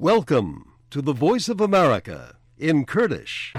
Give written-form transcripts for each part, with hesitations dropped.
Welcome to the Voice of America in Kurdish.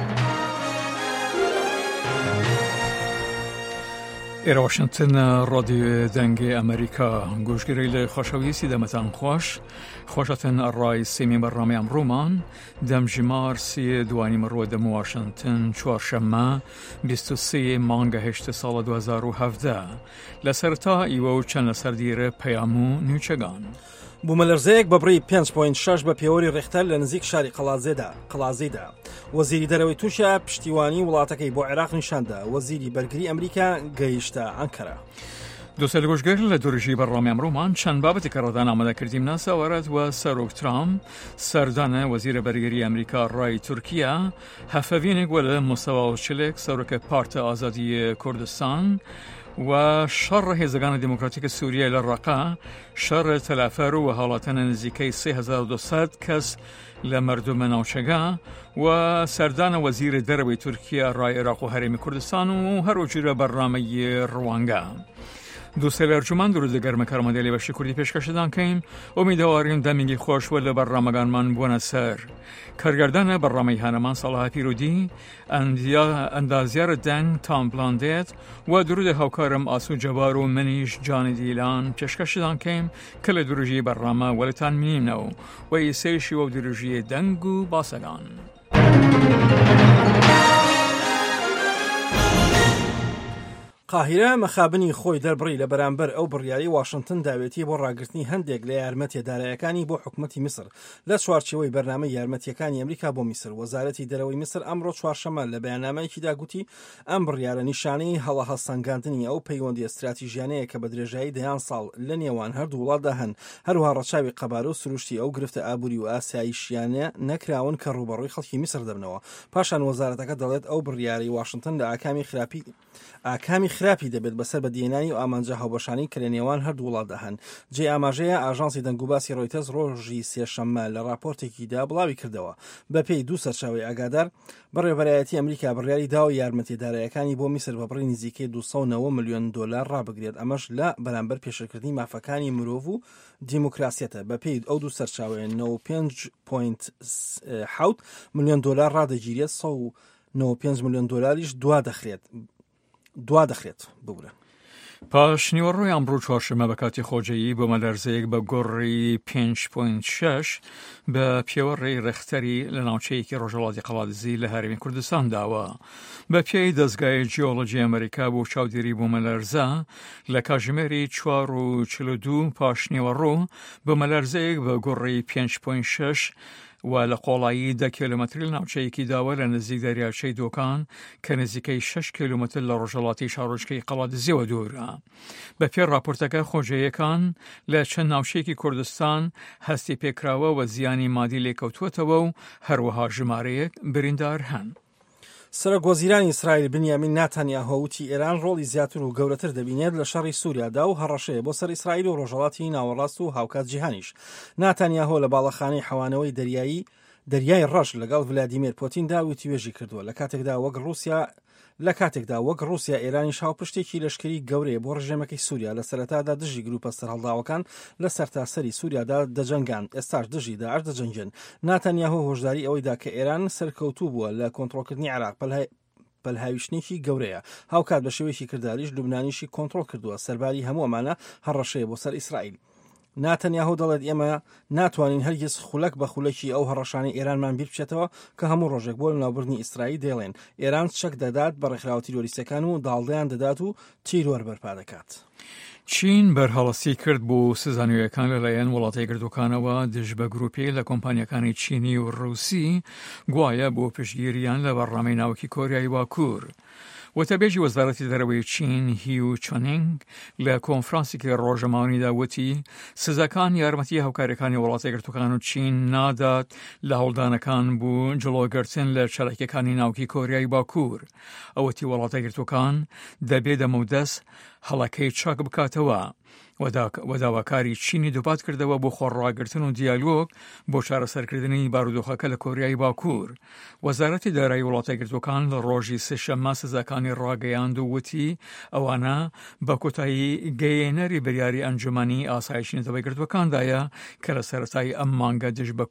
إلى واشنطن راديو دنگ أمريكا گوشگیری خوشویسی دمتان خوشتن الرئیس سیمی برنامه امرومان دمجمار سی دوانی مرو دم واشنطن چهارشنبه 23 مانگ 8 سال 2017 لسرتا ایو چند لسردیر پیامو نیوچگان بوومەلەرزەیەک بەبڕی 5.6 بە پێوەری ڕێختەر لە نزیک شاری قەڵازێدا وەزیری دەرەوەی تووشە پشتیوانی وڵاتەکەی بۆ عێراق نیشاندا وەزیری بەرگری ئەمریکا گەیشتە ئەنکەرە. دووسەر گۆشگەر لە دوورژی بەڕامی ئەمڕۆمان چەند بابەتی کە ڕەدان ئامادەکردیم ناساوەرەت و سەرۆک ترامپ سەردانە وەزیرە بەرگری ئەمریکا ڕای تورکیا هەفەڤینێک وە لە مۆسەواوچلێک سەرۆکە پارتە ئازادی کوردستان و شر هێزەکانی دموکراتیک سووریە لە ڕەقا شەڕ تەلافەر و هەڵاتەنە نزیکەی 3200 کەس لە مردومە ناوچەکە و سەردانە وەزیرە دەرەوەی تورکیا ڕای عێراق و هەرێمی کوردستان و هەروەجورە بەرنامەی ڕوانگە. دووسێ لە ئەرجومان درود گەرمە کارمەندێ لێ بەشی کوردی پێشکەشدان کەین ئومیدەوارین دەمێکی خۆشوە لە بەرنامەکانمان بوونە سەر. کارگەردانە بەرنامەی هانەمان ساڵها پیرودی ئەندازیارە دەنگ تام بلاندێت و درودە هاوکارم ئاسو جەبار و منیش جانی دیلان پێشکەشدان کەین کە لە دروژی بەرنامە وەلتان مینینەوە و ئیسەیشی و دروژی دەنگ و باسەکان. قاهرە مەخابنی خۆی دەربڕی لە بەرامبەر ئەو بڕیاری واشنگتن داوێتی بۆ ڕاگررتنی هەندێک لە یارمەتیدارایەکانی بۆ حکومەتی میسر لە چوارچێوەی بەرنامە یارمەتیەکانی ئەمریکا بۆ میسر. وەزارەتی دەرەوەی میسر ئەمڕۆ چوارشەمە لە بەیاننامەیەکیدا گوتی ئەم بڕیارە نیشانەی هەڵە هەڵسەنگاندنی ئەو پەیوەندی استراتیژیانەیە کە بە درێژایی دەیان ساڵ لە نێوان هەردوو وڵاتدا هەن هەروها ڕەچاوی قەبارە و سروشتی ئەو گرفتە ئابووری و ئاساییشیانە نەکراون کە ڕوبەڕووی خەڵکی میسر دەبنەوە. پاشان وەزارەتەکە دەڵێت ئەو بڕیاری واشنگتن لە ئاکامی خراپی دەبێت بەسەر بە دێنانی و ئامانجە هاوبەشانی کە لە نێوان هەردوو وڵاتدا هەن. جێ ئاماژەیە ئاژانسی دەنگوباسی ڕۆیتەرز ڕۆژی سێشەممە لە راپۆرتێکیدا بڵاوی کردەوە. بەپێی دوو سەرچاوی ئاگادار بەڕێوەبەرایەتی ئەمریکا بڕیاری داوە یارمەتیدارایەکانی بۆ میسر بەبڕی نزیکەی 290 ملیۆن دلار ڕابگرێت. ئەمەش لە بەرامبەر پێشەکردنی مافەکانی مرۆڤ و دیموکراسیەتە. بەپێی ئەو دوو سەرچاوەیە 95.7 ملیۆن دلار ڕادەگیرێت 195 ملیۆن دلاریش دوا دەخرێت ببورە. پاش نیوەڕۆی ئەمڕۆ چوارشەممە بە کاتی خۆجەیی بۆ مەلەرزەیەک بە گۆڕی 5.6 بە پێوەڕێی ڕێختەری لە ناوچەیەکی ڕۆژهەڵاتی قەڵاتزی لە هەرێمی کوردستان داوە. بە پێی دەستگای جیۆلۆجی ئەمریکا بۆ چاودێری بۆ مەلەرزە لە کاتژمێری 4:42 پاش نیوەڕۆ بە مەلەرزەیەک بە گۆڕی 5.6 و لە قۆڵایی 10 کیلومتری ناوچەیەکی داوە لە نزیک دەریاچەی دۆکان کە نزیکەی 6 کیلومتر لە ڕۆژهەڵاتی شارۆچکەی قەڵاتزیەوە دوورە. بە پێی راپۆرتەکە خۆجەیەکان لە چەند ناوچەیەکی کوردستان هەستی پێکراوە و زیانی مادی لێکەوتووەتەوە و هەروەها ژمارەیەک بریندار هەن. سەرۆک وەزیرانی ئیسرائیل بنیامین ناتانیاهو وتی ئێران ڕۆڵی زیاتر و گەورەتر دەبینێت لە شەڕی سووریادا و هەڕەشەیە بۆ سەر ئیسرائیل و ڕۆژهەڵاتی ناوەڕاست و هاوکات جیهانیش. ناتانیاهو لە باڵەخانەی حەوانەوەی دەریای ڕەش لەگەڵ ڤلادیمیر پۆتیندا وتی وێژی کردووە لە کاتێکدا وەک رووسیا ئێرانی شاوپشتێکی لەشکری گەورەیە بۆ ڕژێمەکەی سووریا لە سەرەتادا دژی گروپە سەرهەڵداوەکان لە سەرتاسەری سووریادا دەجەنگان ئێستاش دژی داعش دەجەنگن. ناتانیاهو هۆشداری ئەوەیدا کە ئێران سەرکەوتوو بووە لە کۆنتڕۆلکردنی عێراق پەلهاویشتێکی گەورەیە. هاوکات بە شێوەیەکی کرداریش لوبنانیشی کۆنتڕۆل کردووە. سەرباری هەموو ئەمانە هەڕەشەیە بۆ سەر ئیسرائیل. ناتانیاهو دەڵێت ئێمە ناتوانین هەرگیز خولەک بە خولەکی ئەو هەڕەشانی ئێرانمان بیر بچێتەوە کە هەموو ڕۆژێک بۆ ناوبردنی ئیسرائیل دێڵێن ئێران چەک دەدات بە ڕێکخراوە تیرۆریستەکان و داڵدەیان دەدات و تیرۆر بەرپا دەکات. چین بەرهەڵەسی کرد بۆ سزانیویەکان لەلایەن وڵاتە یەکگرتووەکانەوە دژ بە گروپی لە کۆمپانیەکانی چینی و ڕووسی گوایە بۆ پشتگیریان لە بەڕامەی ناوکی کۆریای باکوور. وتەبێژی وەزارەتی دەرەوەی چین هیو چۆنینگ لە کۆنفرانسێکی ڕۆژەماوەییدا وتی سزاکان یارمەتی هاوکاریەکانی وڵاتە یەکگرتووەکان و چین نادات لە هەوڵدانەکان بوو جڵۆگرتن لە چەلەکیەکانی ناوکی کۆریای باکوور. ئەوەتی وڵاتە یەکگرتووەکان دەبێت دەمەودەست هەڵەکەی چاک بکاتەوە. وەداواکاری چینی دووپات کردەوە بۆ خۆڕاگرتن و دیالۆگ بۆ چارەسەرکردنی بارودۆخەکە لە کۆریای باکوور. وەزارەتی دارایی وڵاتە یەکگرتووەکان لە ڕۆژی سێشەممە سزاکانی ڕاگەیاند و وتی ئەوانە بە کۆتایی گەیەنەری بریاری ئەنجومەنی ئاسایشی نەتەوەی یەکگرتووەکاندایە کە لە سەرەتای ئەم مانگە دژ بە